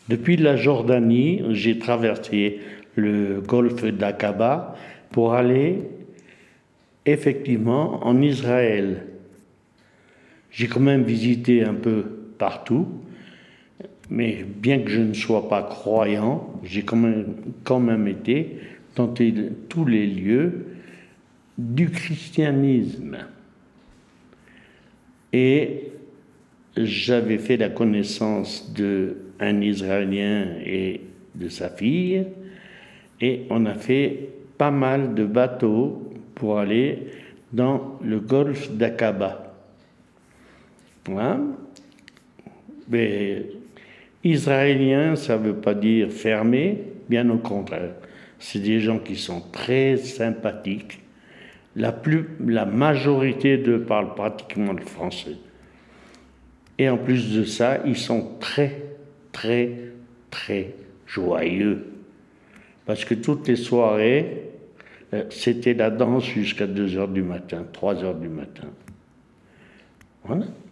Depuis la Jordanie, j'ai traversé le golfe d'Aqaba pour aller effectivement en Israël. J'ai quand même visité un peu partout, mais bien que je ne sois pas croyant, j'ai quand même été dans tous les lieux du christianisme. Et j'avais fait la connaissance d'un Israélien et de sa fille, et on a fait pas mal de bateaux pour aller dans le golfe d'Aqaba. Voilà. Mais Israélien, ça ne veut pas dire fermé, bien au contraire. C'est des gens qui sont très sympathiques. La majorité d'eux parlent pratiquement le français. Et en plus de ça, ils sont très, très, très joyeux. Parce que toutes les soirées, c'était la danse jusqu'à 2 heures du matin, 3 heures du matin. Voilà.